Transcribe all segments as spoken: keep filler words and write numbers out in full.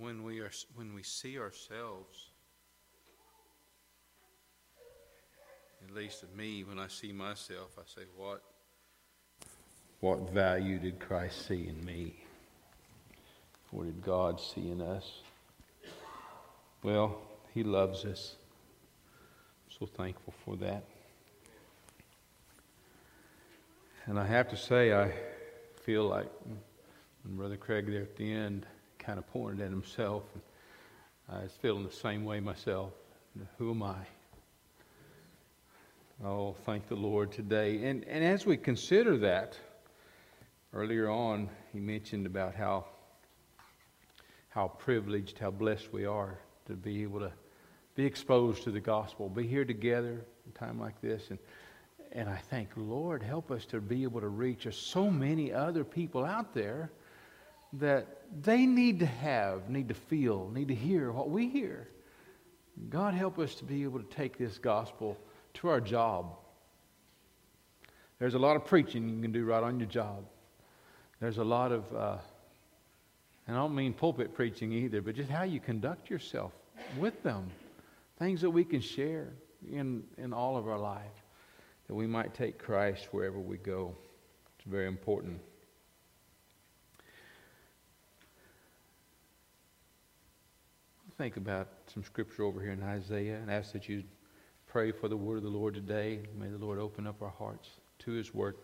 when we are when we see ourselves, at least of me, when I see myself, I say, what what value did Christ see in me? What did God see in us? Well, He loves us. I'm so thankful for that. And I have to say, I feel like when Brother Craig there at the end kind of pointed at himself, I was feeling the same way myself. Who am I? Oh, thank the Lord today. And and as we consider that, earlier on he mentioned about how how privileged, how blessed we are to be able to be exposed to the gospel, be here together in a time like this. And and I think, Lord, help us to be able to reach. There's so many other people out there that they need to have, need to feel, need to hear what we hear. God, help us to be able to take this gospel to our job. There's a lot of preaching you can do right on your job. There's a lot of, uh, and I don't mean pulpit preaching either, but just how you conduct yourself with them. Things that we can share in, in all of our life, that we might take Christ wherever we go. It's very important. Think about some scripture over here in Isaiah and ask that you pray for the word of the Lord today. May the Lord open up our hearts to His word.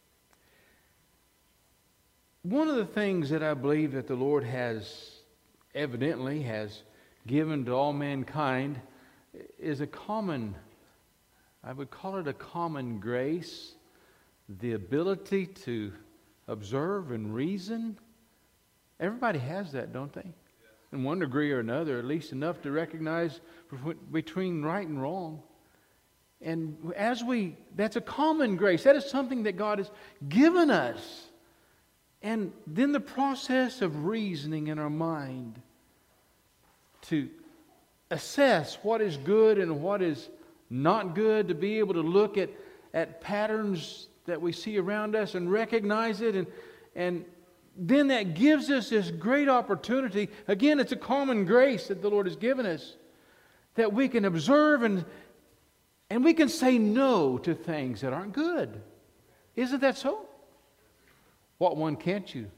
One of the things that I believe that the Lord has evidently has given to all mankind is a common, I would call it a common grace, the ability to observe and reason. Everybody has that, don't they? In one degree or another, at least enough to recognize between right and wrong. And as we, that's a common grace. That is something that God has given us. And then the process of reasoning in our mind to assess what is good and what is not good, to be able to look at, at patterns that we see around us and recognize it, and and then that gives us this great opportunity. Again, it's a common grace that the Lord has given us, that we can observe and and we can say no to things that aren't good. Isn't that so? What one can't you?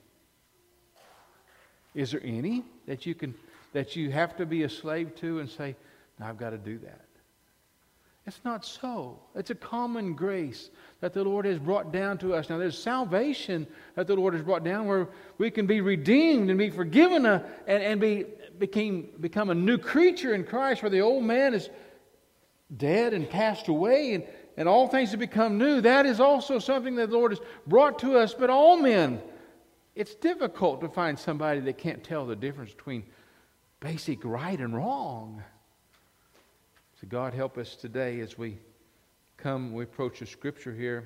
Is there any that you can that you have to be a slave to and say, no, I've got to do that? It's not so. It's a common grace that the Lord has brought down to us. Now, there's salvation that the Lord has brought down where we can be redeemed and be forgiven uh, and, and be became, become a new creature in Christ, where the old man is dead and passed away and, and all things have become new. That is also something that the Lord has brought to us. But all men, it's difficult to find somebody that can't tell the difference between basic right and wrong. So God, help us today as we come, we approach the scripture here.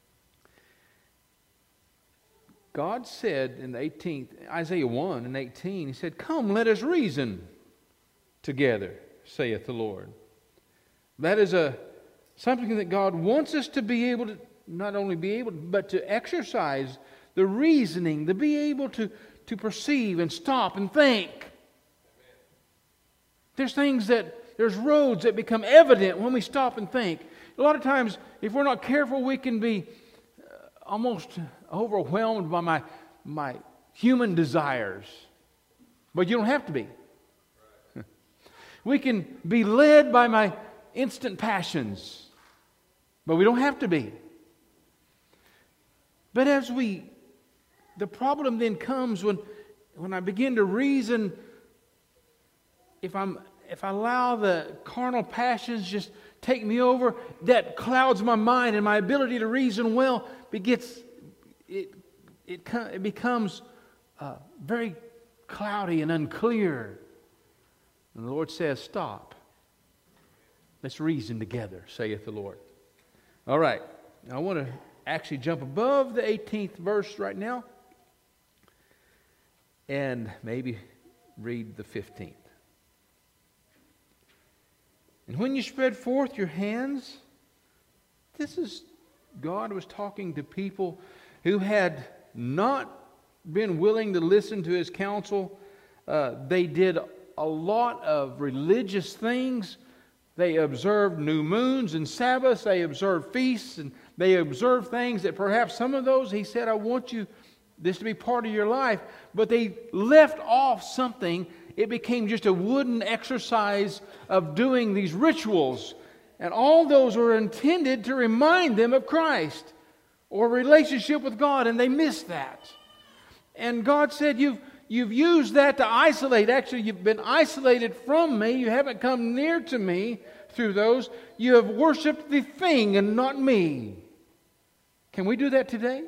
God said in the eighteenth, Isaiah one and eighteen, He said, "Come, let us reason together, saith the Lord." That is a something that God wants us to be able to, not only be able, but to exercise the reasoning, to be able to, to perceive and stop and think. There's things that There's roads that become evident when we stop and think. A lot of times, if we're not careful, we can be almost overwhelmed by my, my human desires. But you don't have to be. We can be led by my instant passions. But we don't have to be. But as we, the problem then comes when, when I begin to reason, if I'm If I allow the carnal passions just take me over, that clouds my mind, and my ability to reason well begets, it, it, it becomes uh, very cloudy and unclear. And the Lord says, stop. Let's reason together, saith the Lord. All right. Now I want to actually jump above the eighteenth verse right now and maybe read the fifteenth. And when you spread forth your hands, this is, God was talking to people who had not been willing to listen to His counsel Uh, they did a lot of religious things. They observed new moons and Sabbaths. They observed feasts, and they observed things that perhaps some of those, he said, I want you this to be part of your life. But they left off something. It became just a wooden exercise of doing these rituals. And all those were intended to remind them of Christ or relationship with God, and they missed that. And God said, you've, you've used that to isolate. Actually, you've been isolated from me. You haven't come near to me through those. You have worshiped the thing and not me. Can we do that today?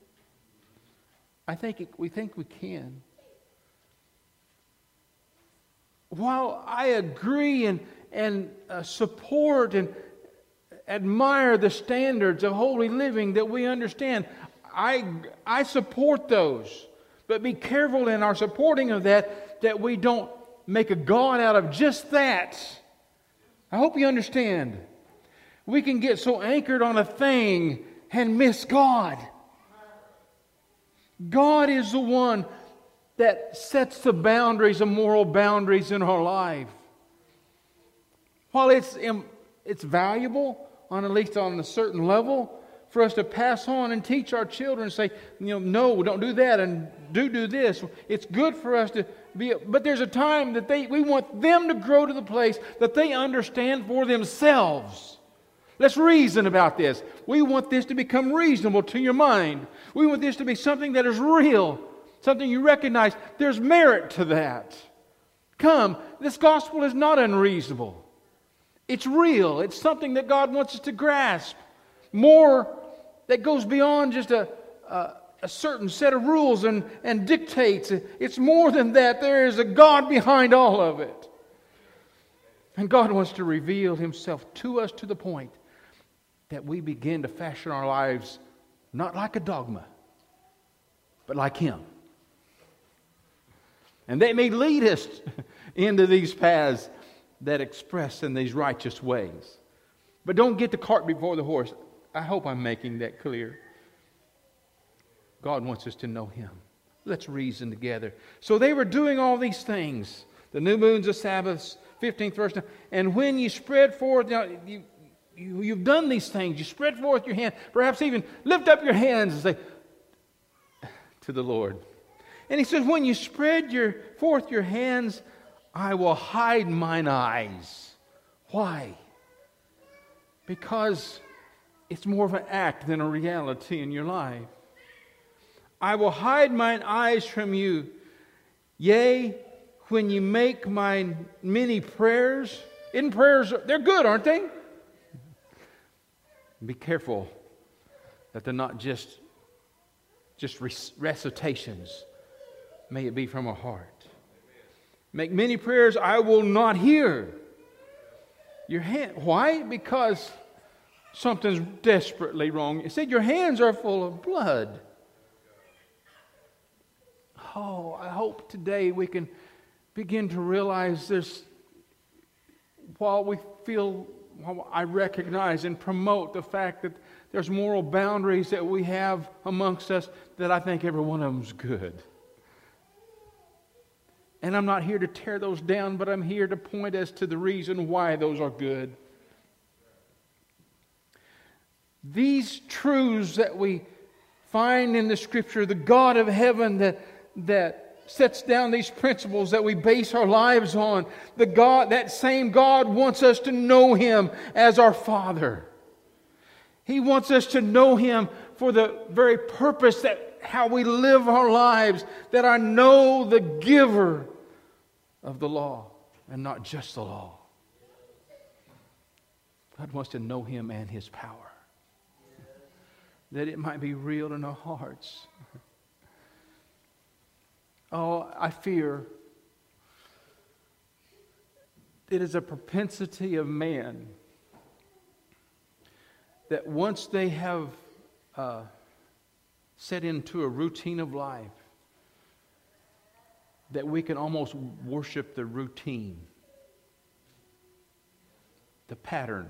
I think it, we think we can. While I agree and, and uh, support and admire the standards of holy living that we understand, I, I support those. But be careful in our supporting of that, that we don't make a God out of just that. I hope you understand. We can get so anchored on a thing and miss God. God is the one that sets the boundaries, the moral boundaries in our life. While it's, it's valuable, on at least on a certain level, for us to pass on and teach our children, say, you know, no, don't do that, and do do this. It's good for us to be, but there's a time that they we want them to grow to the place that they understand for themselves. Let's reason about this. We want this to become reasonable to your mind. We want this to be something that is real, something you recognize. There's merit to that. Come, this gospel is not unreasonable. It's real. It's something that God wants us to grasp. More that goes beyond just a, a, a certain set of rules and, and dictates. It's more than that. There is a God behind all of it. And God wants to reveal Himself to us to the point that we begin to fashion our lives not like a dogma, but like Him. And that may lead us into these paths that express in these righteous ways. But don't get the cart before the horse. I hope I'm making that clear. God wants us to know Him. Let's reason together. So they were doing all these things. The new moons, the Sabbaths, fifteenth verse. And when you spread forth, you know, you, you, you've done these things. You spread forth your hand. Perhaps even lift up your hands and say to the Lord. And He says, when you spread your, forth your hands, I will hide mine eyes. Why? Because it's more of an act than a reality in your life. I will hide mine eyes from you. Yea, when you make my many prayers. In prayers, they're good, aren't they? Be careful that they're not just, just recitations. May it be from a heart. Make many prayers I will not hear. Your hand. Why? Because something's desperately wrong. It said your hands are full of blood. Oh, I hope today we can begin to realize there's, while we feel, while I recognize and promote the fact that there's moral boundaries that we have amongst us, that I think every one of them's good. And I'm not here to tear those down, but I'm here to point as to the reason why those are good. These truths that we find in the Scripture, the God of heaven that, that sets down these principles that we base our lives on, the God, that same God wants us to know Him as our Father. He wants us to know Him for the very purpose that how we live our lives, that I know the giver of the law and not just the law. God wants to know Him and His power, that it might be real in our hearts. Oh, I fear it is a propensity of man that once they have uh, set into a routine of life, that we can almost worship the routine, the pattern.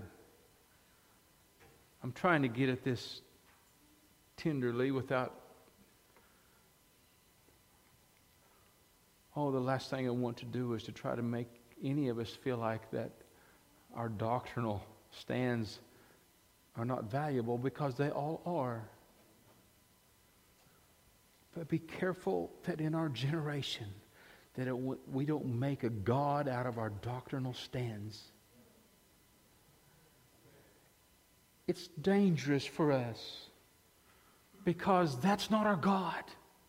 I'm trying to get at this tenderly without Oh, the last thing I want to do is to try to make any of us feel like that our doctrinal stands are not valuable, because they all are. But be careful that in our generation that it w- we don't make a God out of our doctrinal stands. It's dangerous for us, because that's not our God.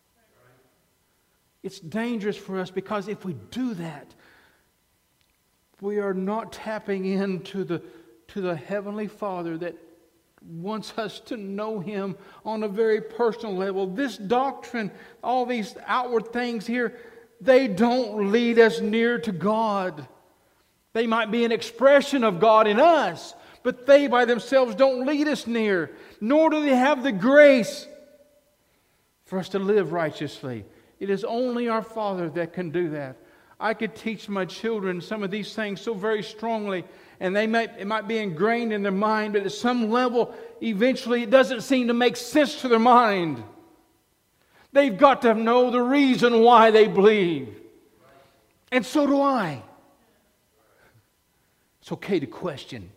It's dangerous for us because if we do that, we are not tapping into the, to the Heavenly Father that wants us to know Him on a very personal level. This doctrine, all these outward things here, they don't lead us near to God. They might be an expression of God in us, but they by themselves don't lead us near, nor do they have the grace for us to live righteously. It is only our Father that can do that. I could teach my children some of these things so very strongly, and they might, it might be ingrained in their mind, but at some level, eventually it doesn't seem to make sense to their mind. They've got to know the reason why they believe. And so do I. It's okay to question.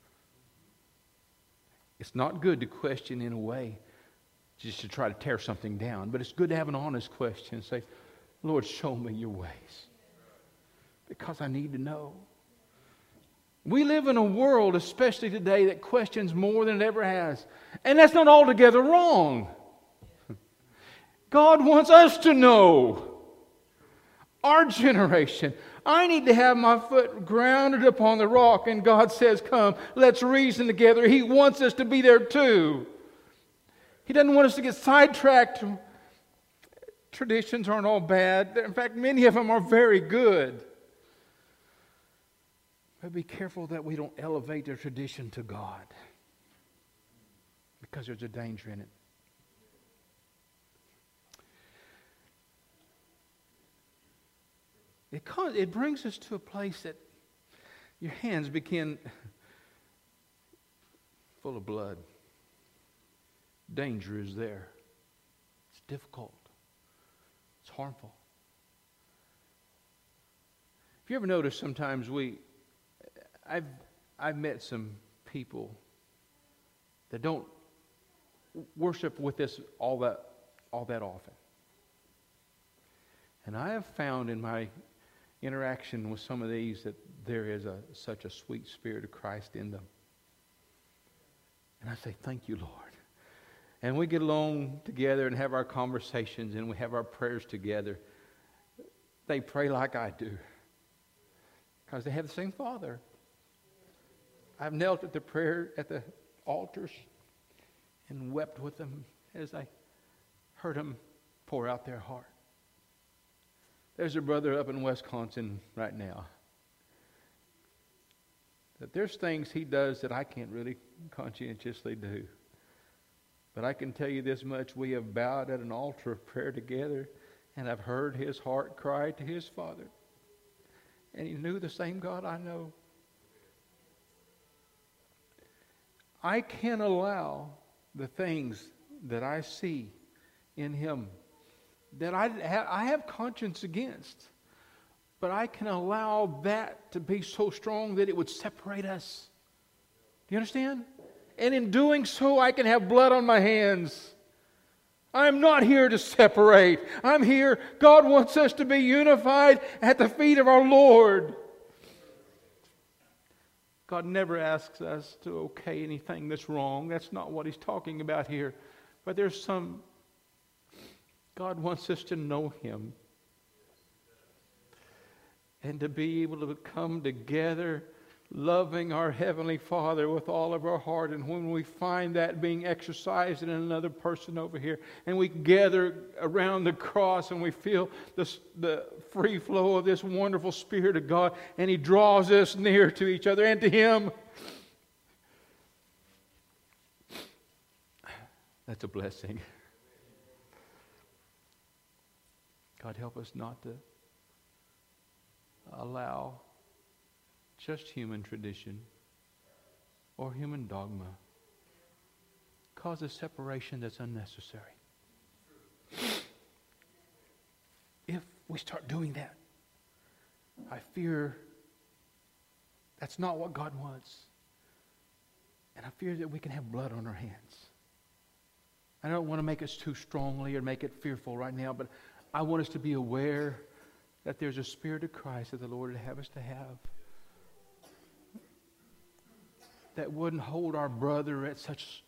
It's not good to question in a way just to try to tear something down, but it's good to have an honest question and say, Lord, show me your ways, because I need to know. We live in a world, especially today, that questions more than it ever has. And that's not altogether wrong. God wants us to know. Our generation. I need to have my foot grounded upon the rock, and God says, come, let's reason together. He wants us to be there too. He doesn't want us to get sidetracked. Traditions aren't all bad. In fact, many of them are very good. But be careful that we don't elevate their tradition to God, because there's a danger in it. It, cause, it brings us to a place that your hands begin full of blood. Danger is there. It's difficult. It's harmful. If you ever notice, sometimes we, I've I've met some people that don't worship with us all that all that often. And I have found in my interaction with some of these that there is a such a sweet spirit of Christ in them. And I say, thank you, Lord. And we get along together and have our conversations and we have our prayers together. They pray like I do, because they have the same Father. I've knelt at the prayer at the altars and wept with them as I heard them pour out their heart. There's a brother up in Wisconsin right now that there's things he does that I can't really conscientiously do. But I can tell you this much: we have bowed at an altar of prayer together, and I've heard his heart cry to his Father. And he knew the same God I know. I can't allow the things that I see in him that I have, I have conscience against. But I can allow that to be so strong that it would separate us. Do you understand? And in doing so, I can have blood on my hands. I'm not here to separate. I'm here. God wants us to be unified at the feet of our Lord. God never asks us to okay anything that's wrong. That's not what He's talking about here. But there's some... God wants us to know Him. And to be able to come together loving our Heavenly Father with all of our heart. And when we find that being exercised in another person over here, and we gather around the cross and we feel the, the free flow of this wonderful Spirit of God, and He draws us near to each other and to Him, that's a blessing. God, help us not to allow just human tradition or human dogma cause a separation that's unnecessary. If we start doing that, I fear that's not what God wants. And I fear that we can have blood on our hands. I don't want to make us too strongly or make it fearful right now, but I want us to be aware that there's a Spirit of Christ that the Lord would have us to have, that wouldn't hold our brother at such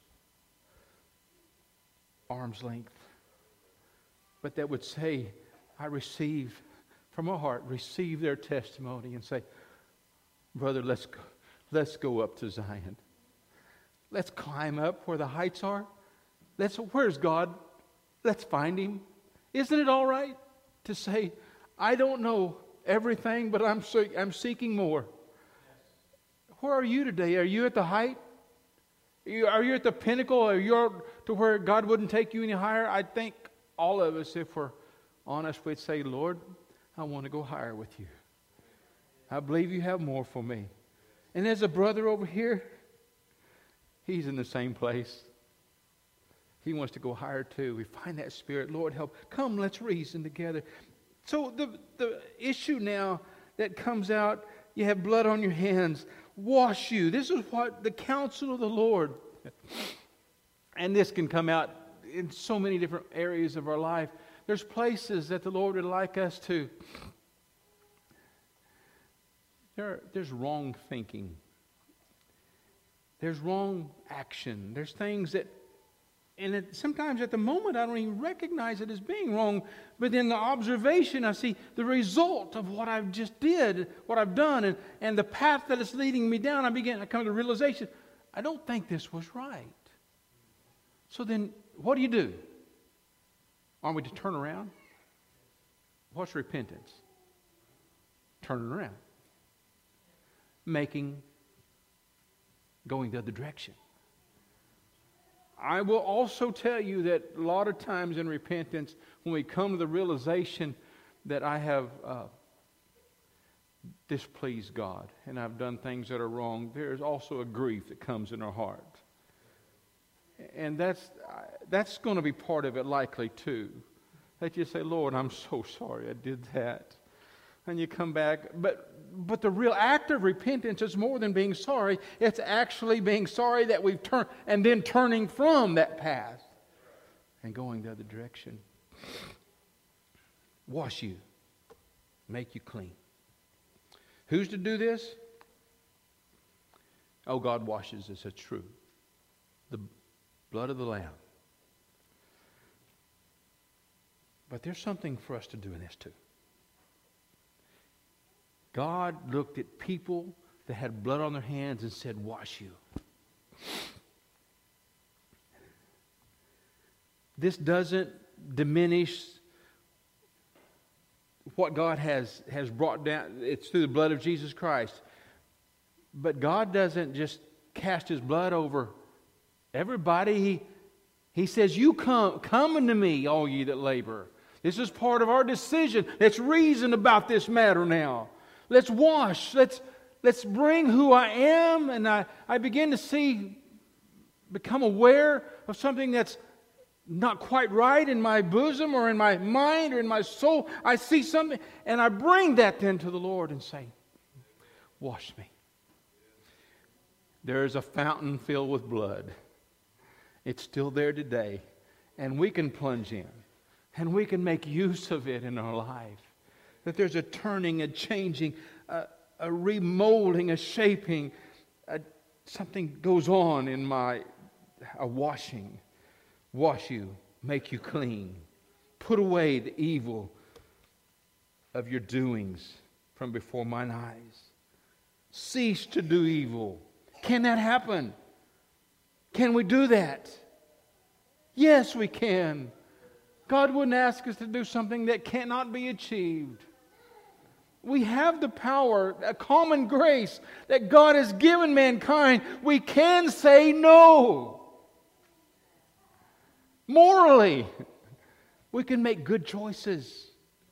arm's length, but that would say, I receive from my heart, receive their testimony and say, brother, let's go, let's go up to Zion. Let's climb up where the heights are. Let's, where's God? Let's find Him. Isn't it all right to say, I don't know everything, but I'm I'm seeking more? Where are you today? Are you at the height? Are you, are you at the pinnacle? Are you to where God wouldn't take you any higher? I think all of us, if we're honest, we'd say, Lord, I want to go higher with you. I believe you have more for me. And there's a brother over here. He's in the same place. He wants to go higher too. We find that Spirit. Lord, help. Come, let's reason together. So the, the issue now that comes out, you have blood on your hands. Wash you. This is what the counsel of the Lord. And this can come out in so many different areas of our life. There's places that the Lord would like us to. There, there's wrong thinking. There's wrong action. There's things that, and it, sometimes at the moment I don't even recognize it as being wrong, but in the observation I see the result of what I've just did, what I've done, and, and the path that it's leading me down. I begin, I come to the realization, I don't think this was right. So then, what do you do? Aren't we to turn around? What's repentance? Turning around. Making, going the other direction. I will also tell you that a lot of times in repentance, when we come to the realization that I have uh, displeased God and I've done things that are wrong, there is also a grief that comes in our heart. And that's that's going to be part of it likely too. That you say, Lord, I'm so sorry I did that. And you come back. But but the real act of repentance is more than being sorry. It's actually being sorry that we've turned and then turning from that path and going the other direction. Wash you. Make you clean. Who's to do this? Oh, God washes us. It's true. The blood of the Lamb. But there's something for us to do in this too. God looked at people that had blood on their hands and said, wash you. This doesn't diminish what God has, has brought down. It's through the blood of Jesus Christ. But God doesn't just cast His blood over everybody. He, he says, you come, come unto me, all ye that labor. This is part of our decision. Let's reason about this matter now. Let's wash. Let's, let's bring who I am. And I, I begin to see, become aware of something that's not quite right in my bosom or in my mind or in my soul. I see something and I bring that then to the Lord and say, wash me. There is a fountain filled with blood. It's still there today. And we can plunge in. And we can make use of it in our life. That there's a turning, a changing, a, a remolding, a shaping. A, something goes on in my, a washing. Wash you, make you clean. Put away the evil of your doings from before mine eyes. Cease to do evil. Can that happen? Can we do that? Yes, we can. God wouldn't ask us to do something that cannot be achieved. We have the power, a common grace that God has given mankind. We can say no. Morally, we can make good choices.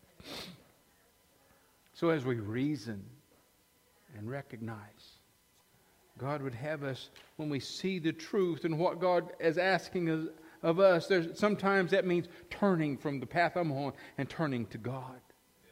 So as we reason and recognize, God would have us, when we see the truth and what God is asking us, of us, there's sometimes that means turning from the path I'm on and turning to God.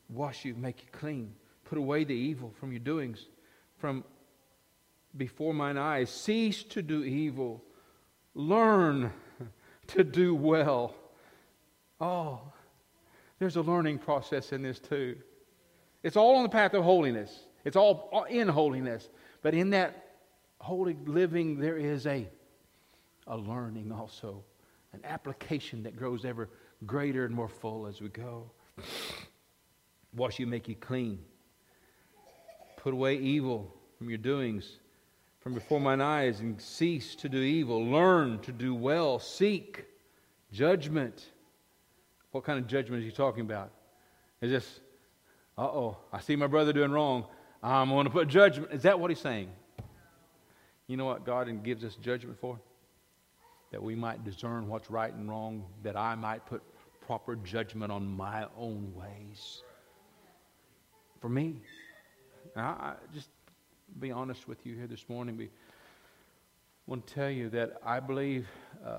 wash you, make you clean. Put away the evil from your doings, from before mine eyes. Cease to do evil. Learn to do well. Oh, there's a learning process in this too. It's all on the path of holiness. It's all in holiness. But in that holy living, there is a, a learning also. An application that grows ever greater and more full as we go. Wash you, make you clean. Put away evil from your doings, from before mine eyes, and cease to do evil. Learn to do well. Seek judgment. What kind of judgment is he talking about? Is this, uh-oh, I see my brother doing wrong, I'm going to put judgment. Is that what he's saying? You know what God gives us judgment for? That we might discern what's right and wrong, that I might put proper judgment on my own ways. For me. Now, I just be honest with you here this morning. We want to tell you that I believe, uh,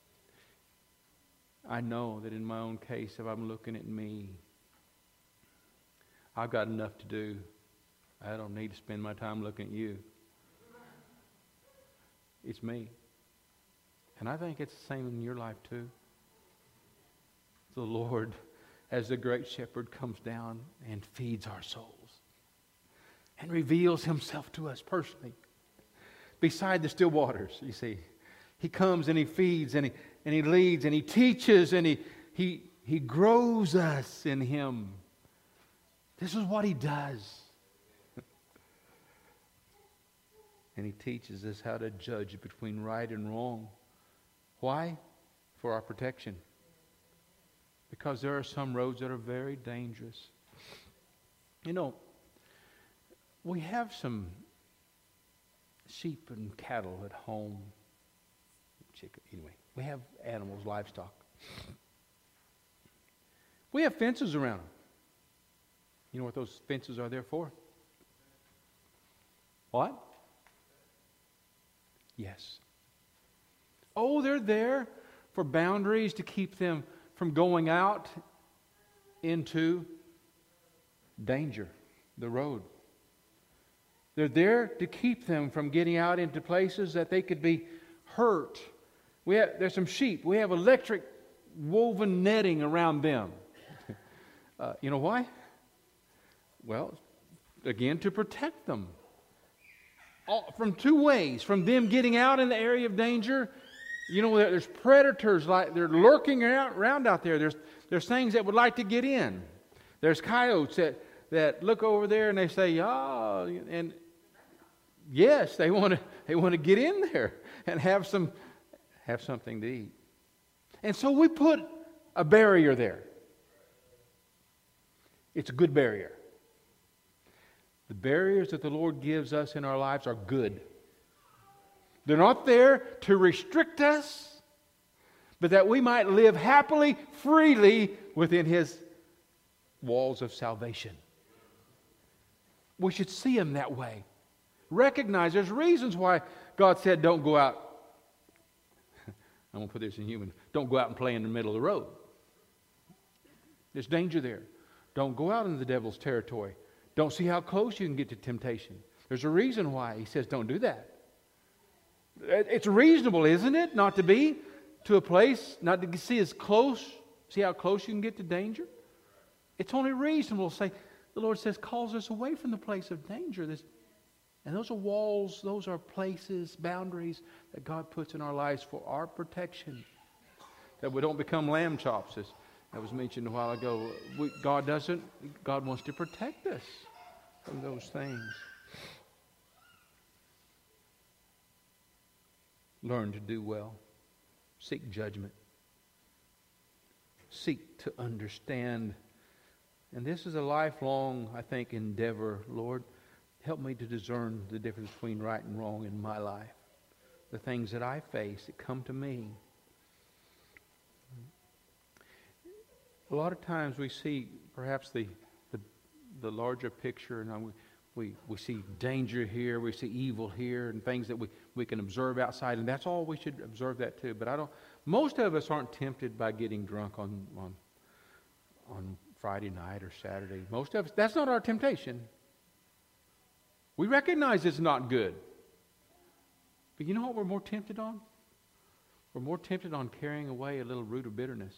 I know that in my own case, if I'm looking at me, I've got enough to do. I don't need to spend my time looking at you. It's me. And I think it's the same in your life too. The Lord, as the great shepherd, comes down and feeds our souls and reveals himself to us personally. Beside the still waters, you see. He comes and he feeds and he, and he leads and he teaches and he, he, he grows us in him. This is what he does. And he teaches us how to judge between right and wrong. Why? For our protection. Because there are some roads that are very dangerous. You know, we have some sheep and cattle at home. Chicken, anyway, we have animals, livestock. We have fences around them. You know what those fences are there for? What? Yes. Oh, they're there for boundaries to keep them from going out into danger, the road. They're there to keep them from getting out into places that they could be hurt. We have, there's some sheep. We have electric woven netting around them. uh, you know why? Well, again, to protect them. All, from two ways. From them getting out in the area of danger. You know, there's predators, like they're lurking around out there. There's, there's things that would like to get in. There's coyotes that, that look over there and they say, ah, and yes, they want to they want to get in there and have some have something to eat. And so we put a barrier there. It's a good barrier. The barriers that the Lord gives us in our lives are good. They're not there to restrict us, but that we might live happily, freely within His walls of salvation. We should see Him that way. Recognize there's reasons why God said don't go out. I'm going to put this in human. Don't go out and play in the middle of the road. There's danger there. Don't go out into the devil's territory. Don't see how close you can get to temptation. There's a reason why He says don't do that. It's reasonable, isn't it, not to be to a place, not to see as close, see how close you can get to danger? It's only reasonable to say, the Lord says, calls us away from the place of danger. This, and those are walls, those are places, boundaries that God puts in our lives for our protection. That we don't become lamb chops, as that was mentioned a while ago. We, God doesn't, God wants to protect us from those things. Learn to do well. Seek judgment. Seek to understand. And this is a lifelong, I think, endeavor. Lord, help me to discern the difference between right and wrong in my life. The things that I face that come to me. A lot of times we see perhaps the the, the larger picture, and we, we we see danger here, we see evil here, and things that we, we can observe outside, and that's all we should observe that too. But I don't. Most of us aren't tempted by getting drunk on on on Friday night or Saturday. Most of us, that's not our temptation. We recognize it's not good. But you know what we're more tempted on? We're more tempted on carrying away a little root of bitterness.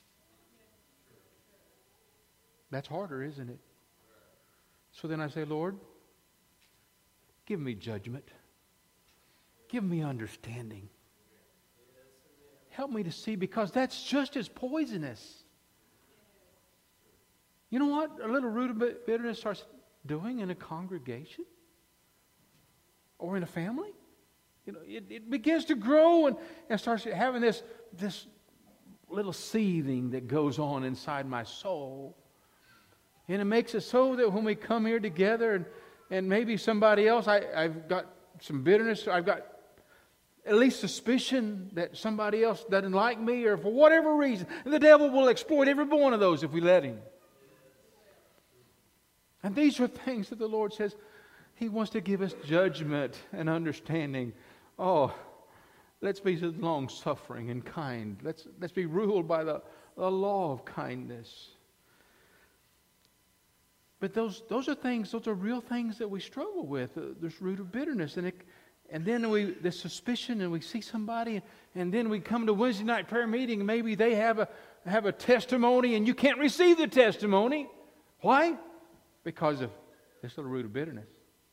That's harder, isn't it? So then I say, Lord, give me judgment. Give me understanding. Help me to see, because that's just as poisonous. You know what a little root of bitterness starts doing in a congregation or in a family? You know, it, it begins to grow and, and starts having this, this little seething that goes on inside my soul. And it makes it so that when we come here together and, and maybe somebody else, I, I've got some bitterness, I've got at least suspicion that somebody else doesn't like me, or for whatever reason. And the devil will exploit every one of those if we let him. And these are things that the Lord says He wants to give us judgment and understanding. Oh, let's be long-suffering and kind. Let's, let's be ruled by the, the law of kindness. But those, those are things, those are real things that we struggle with. Uh, this root of bitterness. And, it, and then we, the suspicion, and we see somebody, and then we come to Wednesday night prayer meeting, and maybe they have a, have a testimony, and you can't receive the testimony. Why? Because of this little root of bitterness.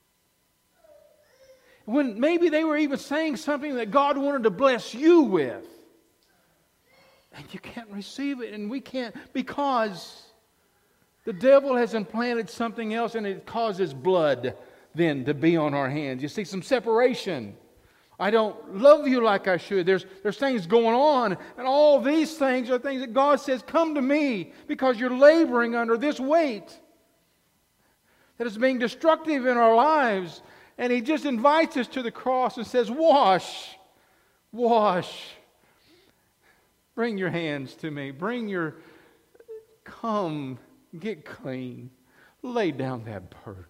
When maybe they were even saying something that God wanted to bless you with. And you can't receive it, and we can't, because the devil has implanted something else, and it causes blood then to be on our hands. You see some separation. I don't love you like I should. There's, there's things going on, and all these things are things that God says, come to me, because you're laboring under this weight that is being destructive in our lives. And He just invites us to the cross and says, wash, wash. Bring your hands to me. Bring your, come, get clean. Lay down that burden.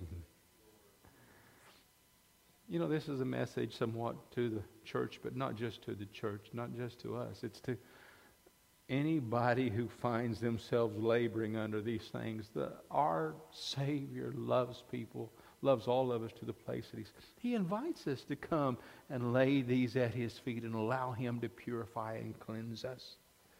You know, this is a message somewhat to the church, but not just to the church, not just to us. It's to anybody who finds themselves laboring under these things. The, our Savior loves people, loves all of us to the place that He's... He invites us to come and lay these at His feet and allow Him to purify and cleanse us.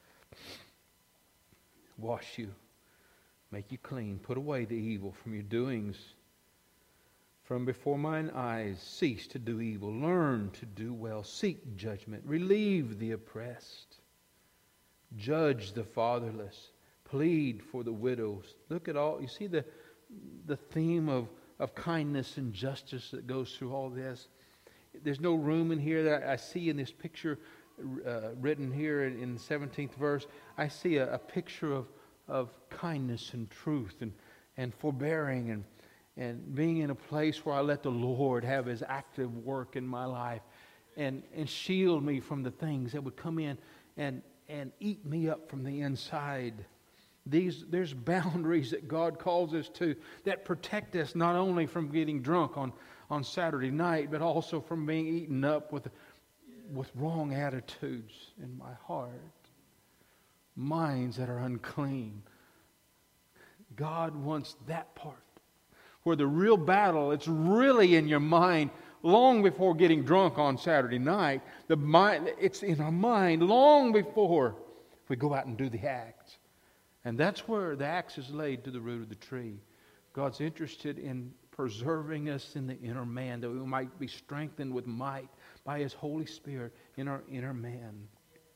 Wash you, make you clean, put away the evil from your doings. From before mine eyes, cease to do evil, learn to do well, seek judgment, relieve the oppressed, judge the fatherless, plead for the widows. Look at all, you see the, the theme of, of kindness and justice that goes through all this. There's no room in here that I, I see in this picture uh, written here in, in the seventeenth verse. I see a, a picture of, of kindness and truth and, and forbearing and And being in a place where I let the Lord have His active work in my life and, and shield me from the things that would come in and, and eat me up from the inside. These, there's boundaries that God calls us to that protect us not only from getting drunk on, on Saturday night, but also from being eaten up with, with wrong attitudes in my heart. Minds that are unclean. God wants that part. Where the real battle, it's really in your mind long before getting drunk on Saturday night. The mind, it's in our mind long before we go out and do the acts. And that's where the axe is laid to the root of the tree. God's interested in preserving us in the inner man, that we might be strengthened with might by His Holy Spirit in our inner man.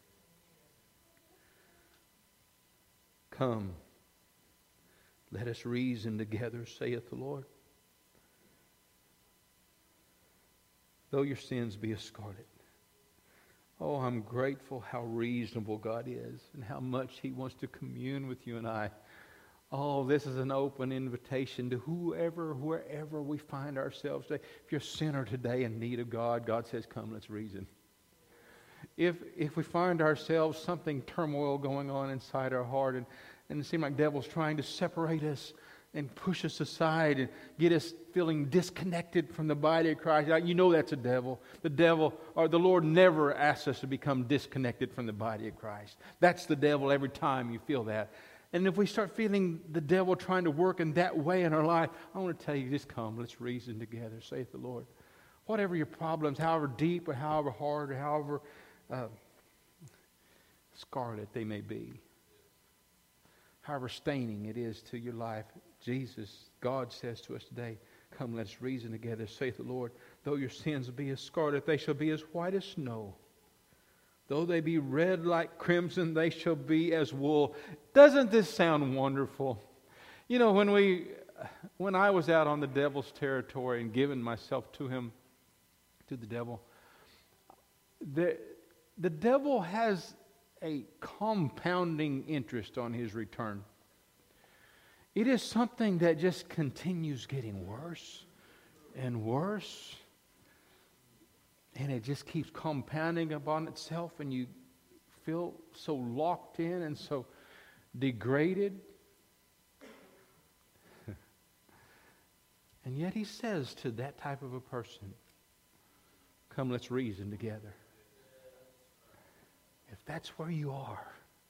Come. Let us reason together, saith the Lord. Though your sins be as scarlet. Oh, I'm grateful how reasonable God is and how much He wants to commune with you and I. Oh, this is an open invitation to whoever, wherever we find ourselves today. If you're a sinner today in need of God, God says, come, let's reason. If if we find ourselves something turmoil going on inside our heart and And it seems like the devil's trying to separate us and push us aside and get us feeling disconnected from the body of Christ. You know that's a devil. The devil, or the Lord never asks us to become disconnected from the body of Christ. That's the devil every time you feel that. And if we start feeling the devil trying to work in that way in our life, I want to tell you, just come, let's reason together, saith the Lord. Whatever your problems, however deep or however hard or however uh, scarlet they may be, however staining it is to your life, Jesus, God says to us today, come, let's reason together, saith the Lord. Though your sins be as scarlet, they shall be as white as snow. Though they be red like crimson, they shall be as wool. Doesn't this sound wonderful? You know, when we, when I was out on the devil's territory and giving myself to him, to the devil, the, the devil has a compounding interest on his return. It is something that just continues getting worse and worse. And it just keeps compounding upon itself, and you feel so locked in and so degraded. And yet he says to that type of a person, come, let's reason together. If that's where you are,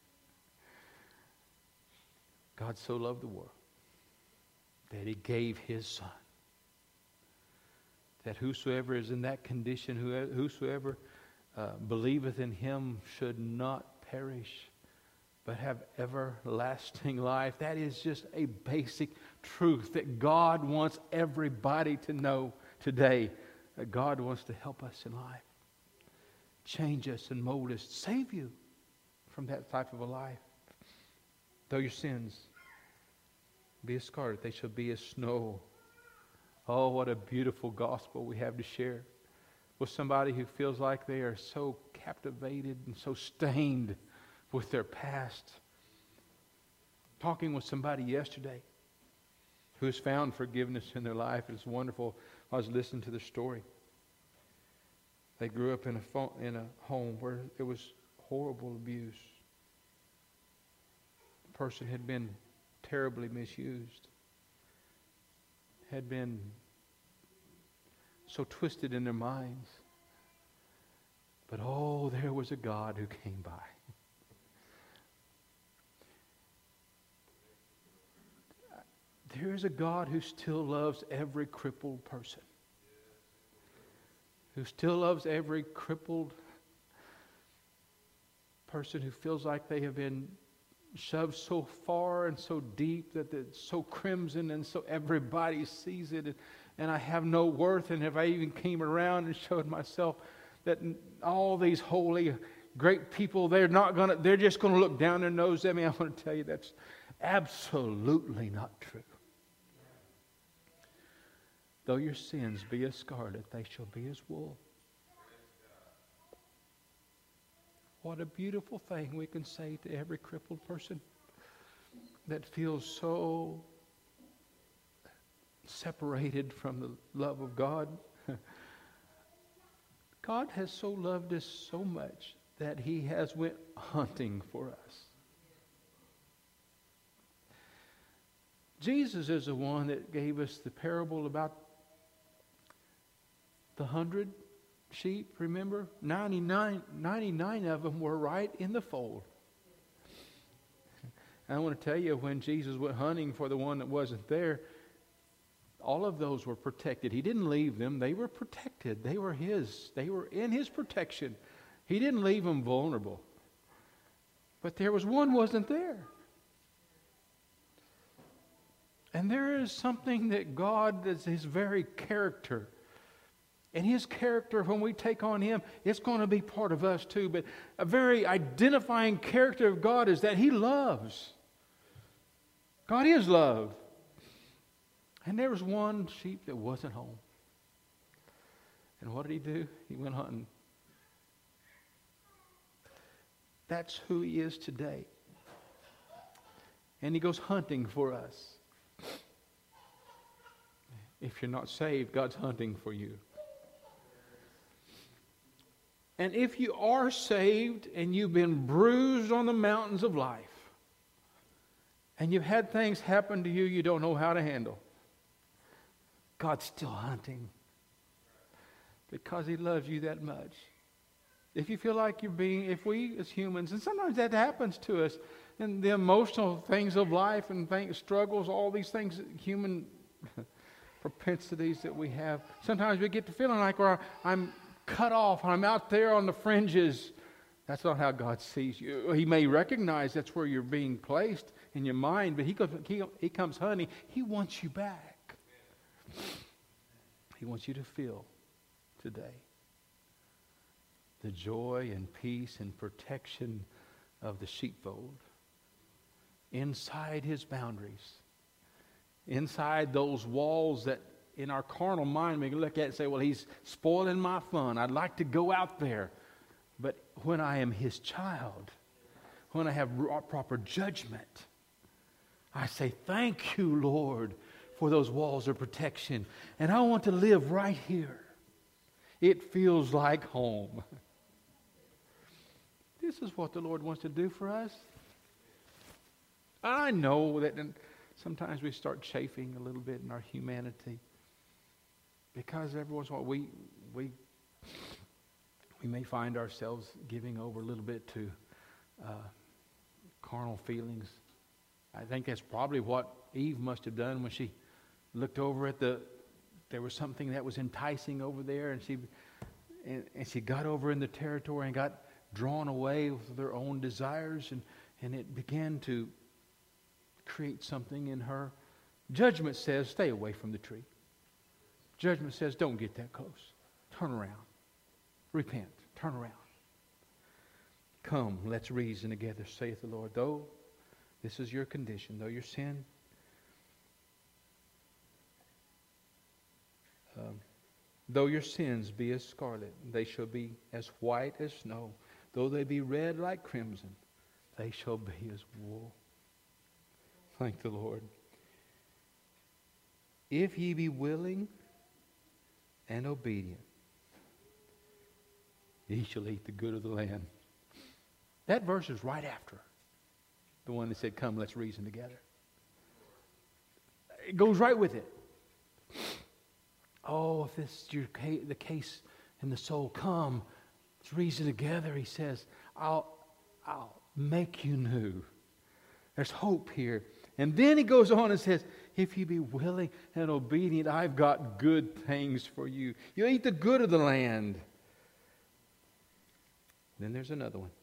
God so loved the world that he gave his Son, that whosoever is in that condition, whosoever uh, believeth in him should not perish, but have everlasting life. That is just a basic truth that God wants everybody to know today. That God wants to help us in life, change us and mold us, save you from that type of a life. Though your sins be as scarlet, they shall be as snow. Oh, what a beautiful gospel we have to share with somebody who feels like they are so captivated and so stained with their past. Talking with somebody yesterday who has found forgiveness in their life. It's wonderful. I was listening to their story. They grew up in a fo- in a home where there was horrible abuse. The person had been terribly misused, had been so twisted in their minds. But oh, there was a God who came by. There is a God who still loves every crippled person. Who still loves every crippled person who feels like they have been shoved so far and so deep that it's so crimson and so everybody sees it, and, and I have no worth. And if I even came around and showed myself that all these holy, great people, they're not gonna, they're just gonna look down their nose at me. I want to tell you that's absolutely not true. Though your sins be as scarlet, they shall be as wool. What a beautiful thing we can say to every crippled person that feels so separated from the love of God. God has so loved us so much that he has went hunting for us. Jesus is the one that gave us the parable about the hundred sheep, remember? ninety-nine, ninety-nine of them were right in the fold. And I want to tell you, when Jesus went hunting for the one that wasn't there, all of those were protected. He didn't leave them. They were protected. They were his. They were in his protection. He didn't leave them vulnerable. But there was one wasn't there. And there is something that God, is his very character. And his character, when we take on him, it's going to be part of us too. But a very identifying character of God is that he loves. God is love. And there was one sheep that wasn't home. And what did he do? He went hunting. That's who he is today. And he goes hunting for us. If you're not saved, God's hunting for you. And if you are saved and you've been bruised on the mountains of life, and you've had things happen to you you don't know how to handle, God's still hunting because he loves you that much. If you feel like you're being, if we as humans, and sometimes that happens to us, and the emotional things of life and things, struggles, all these things, human propensities that we have. Sometimes we get to feeling like we're, I'm cut off, I'm out there on the fringes. That's not how God sees you. He may recognize that's where you're being placed in your mind, but He comes, he, he comes honey. He wants you back. He wants you to feel today the joy and peace and protection of the sheepfold inside His boundaries, inside those walls that in our carnal mind we can look at and say, well, He's spoiling my fun. I'd like to go out there. But when I am His child, when I have proper judgment, I say, thank you, Lord, for those walls of protection. And I want to live right here. It feels like home. This is what the Lord wants to do for us. I know that sometimes we start chafing a little bit in our humanity, because every once in a while we we we may find ourselves giving over a little bit to uh, carnal feelings. I think that's probably what Eve must have done when she looked over at the. There was something that was enticing over there, and she and, and she got over in the territory and got drawn away with their own desires, and and it began to create something in her. Judgment says, stay away from the tree. Judgment says, don't get that close. Turn around. Repent. Turn around. Come, let's reason together, saith the Lord. Though this is your condition, though your sin, um, though your sins be as scarlet, they shall be as white as snow. Though they be red like crimson, they shall be as wool. Thank the Lord. If ye be willing and obedient, ye shall eat the good of the land. That verse is right after the one that said, come, let's reason together. It goes right with it. Oh, if this is your case, the case in the soul, come, let's reason together. He says, I'll, I'll make you new. There's hope here. And then he goes on and says, if you be willing and obedient, I've got good things for you. You'll eat the good of the land. Then there's another one.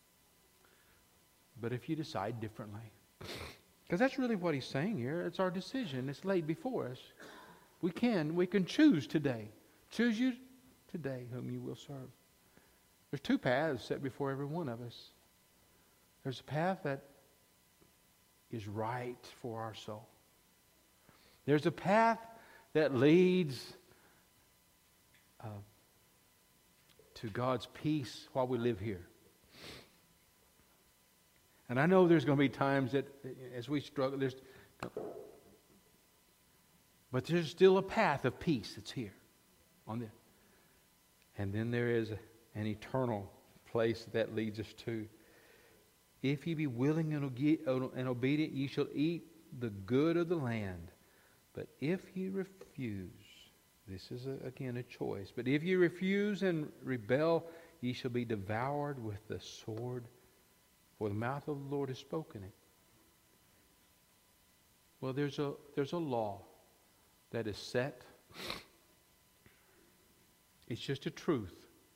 But if you decide differently, because that's really what he's saying here. It's our decision. It's laid before us. We can, we can choose today. Choose you today whom you will serve. There's two paths set before every one of us. There's a path that is right for our soul. There's a path that leads uh, to God's peace while we live here. And I know there's going to be times that as we struggle, there's, but there's still a path of peace that's here on this. And then there is an eternal place that leads us to. If ye be willing and obedient, ye shall eat the good of the land. But if ye refuse, this is a, again a choice. But if ye refuse and rebel, ye shall be devoured with the sword, for the mouth of the Lord has spoken it. Well, there's a there's a law that is set. It's just a truth.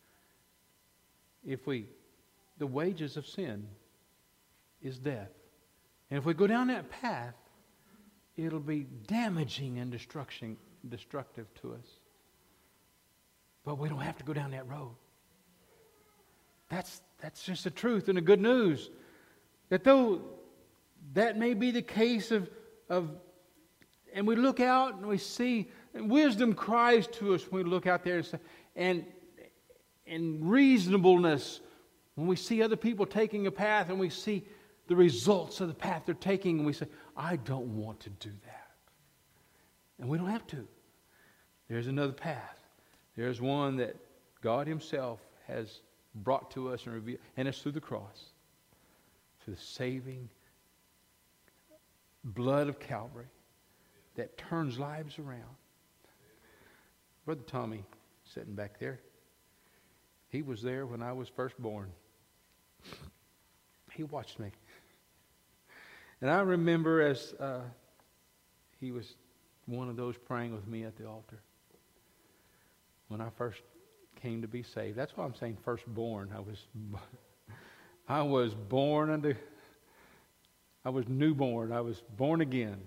If we, the wages of sin is death. And if we go down that path, it'll be damaging and destruction, destructive to us. But we don't have to go down that road. That's that's just the truth and the good news. That though that may be the case of, of and we look out and we see, and wisdom cries to us when we look out there and say, and, and reasonableness, when we see other people taking a path and we see the results of the path they're taking, and we say, I don't want to do that. And we don't have to. There's another path. There's one that God Himself has brought to us and revealed, and it's through the cross, through the saving blood of Calvary that turns lives around. Brother Tommy, sitting back there, he was there when I was first born. He watched me. And I remember as uh, he was one of those praying with me at the altar when I first came to be saved. That's why I'm saying firstborn. I was, I was born unto, I was newborn. I was born again.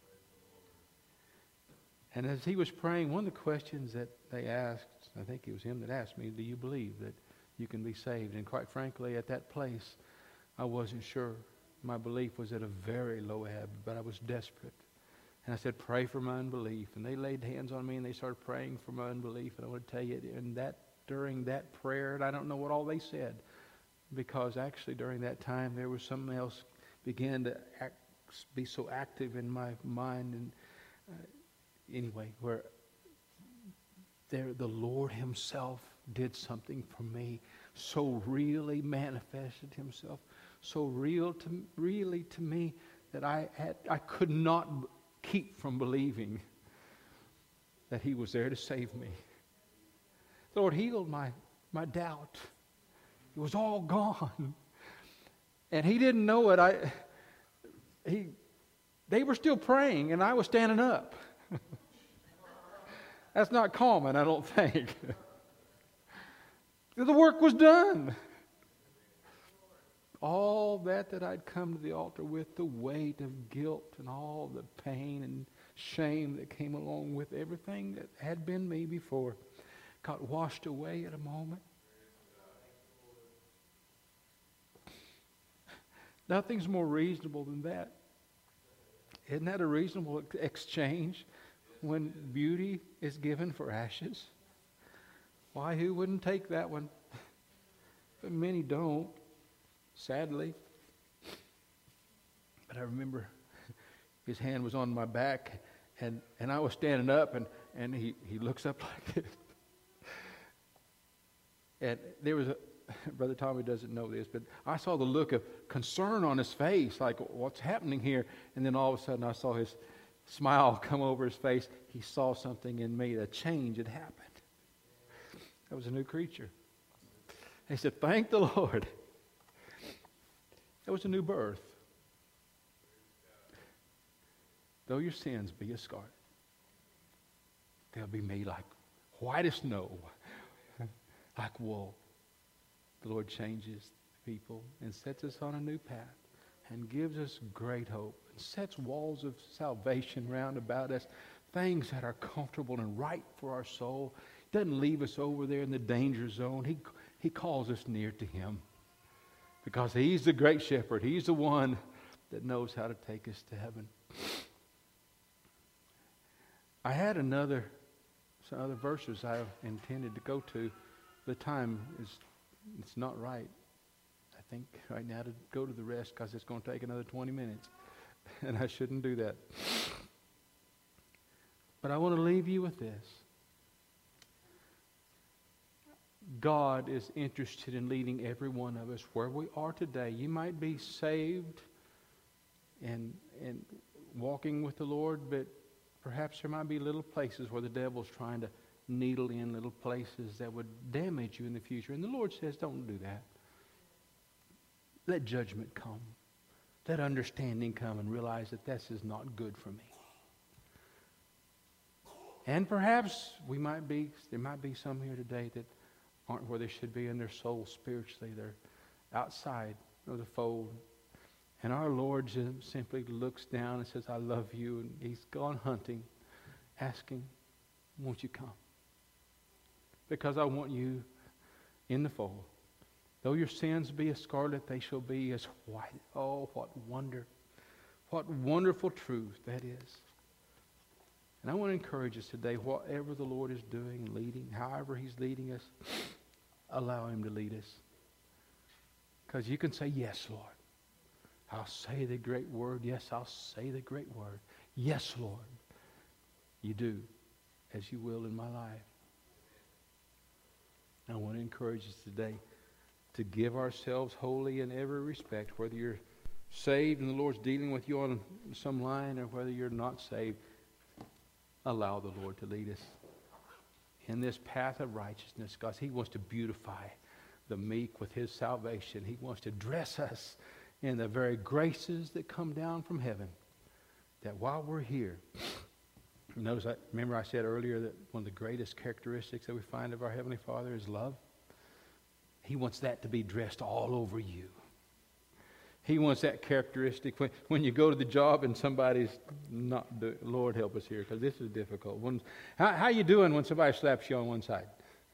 And as he was praying, one of the questions that they asked, I think it was him that asked me, do you believe that you can be saved? And quite frankly, at that place, I wasn't sure. My belief was at a very low ebb, but I was desperate. And I said, pray for my unbelief. And they laid hands on me and they started praying for my unbelief. And I want to tell you, in that, during that prayer, and I don't know what all they said, because actually during that time there was something else began to act, be so active in my mind. And uh, anyway, where there the Lord himself did something for me, so really manifested himself, so real to really to me that I had I could not keep from believing that he was there to save me. The Lord healed my, my doubt. It was all gone. And he didn't know it. I he they were still praying and I was standing up. That's not common, I don't think. The work was done. All that that I'd come to the altar with, the weight of guilt and all the pain and shame that came along with everything that had been me before, got washed away at a moment. Nothing's more reasonable than that. Isn't that a reasonable exchange when beauty is given for ashes? Why, who wouldn't take that one? But many don't, sadly. But I remember his hand was on my back, and, and I was standing up, and, and he, he looks up like this. And there was a, Brother Tommy doesn't know this, but I saw the look of concern on his face, like, what's happening here? And then all of a sudden I saw his smile come over his face. He saw something in me, a change had happened. I was a new creature. He said, thank the Lord. That was a new birth. Though your sins be as scarlet, they'll be made like white as snow, like wool. The Lord changes people and sets us on a new path and gives us great hope and sets walls of salvation round about us, things that are comfortable and right for our soul. Doesn't leave us over there in the danger zone. He, he calls us near to him because he's the great shepherd. He's the one that knows how to take us to heaven. I had another, some other verses I intended to go to. The time is it's not right, I think, right now to go to the rest because it's going to take another twenty minutes. And I shouldn't do that. But I want to leave you with this. God is interested in leading every one of us where we are today. You might be saved and and walking with the Lord, but perhaps there might be little places where the devil's trying to needle in little places that would damage you in the future. And the Lord says, don't do that. Let judgment come. Let understanding come and realize that this is not good for me. And perhaps we might be, there might be some here today that aren't where they should be in their soul spiritually. They're outside of the fold. And our Lord just simply looks down and says, I love you. And he's gone hunting, asking, won't you come? Because I want you in the fold. Though your sins be as scarlet, they shall be as white. Oh, what wonder. What wonderful truth that is. And I want to encourage us today, whatever the Lord is doing, leading, however he's leading us, allow him to lead us. Because you can say, yes, Lord. I'll say the great word. Yes, I'll say the great word. Yes, Lord. You do, as you will in my life. I want to encourage us today to give ourselves wholly in every respect, whether you're saved and the Lord's dealing with you on some line or whether you're not saved. Allow the Lord to lead us in this path of righteousness, because he wants to beautify the meek with his salvation. He wants to dress us in the very graces that come down from heaven, that while we're here, notice, I, remember I said earlier that one of the greatest characteristics that we find of our Heavenly Father is love? He wants that to be dressed all over you. He wants that characteristic when, when you go to the job and somebody's not doing, Lord help us here, because this is difficult. When, how, how you doing when somebody slaps you on one side?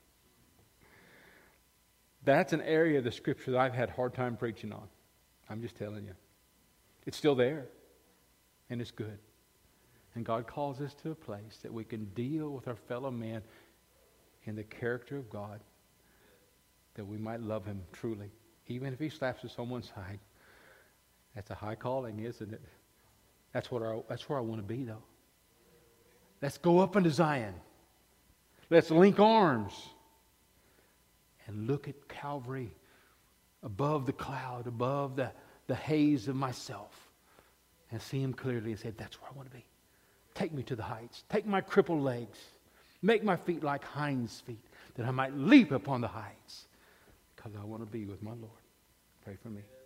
That's an area of the Scripture that I've had a hard time preaching on. I'm just telling you. It's still there, and it's good. And God calls us to a place that we can deal with our fellow man in the character of God, that we might love Him truly. Even if He slaps us on one side, that's a high calling, isn't it? That's what our, that's where I want to be, though. Let's go up into Zion. Let's link arms and look at Calvary above the cloud, above the, the haze of myself, and see Him clearly and say, that's where I want to be. Take me to the heights. Take my crippled legs. Make my feet like hinds' feet, that I might leap upon the heights, because I want to be with my Lord. Pray for me.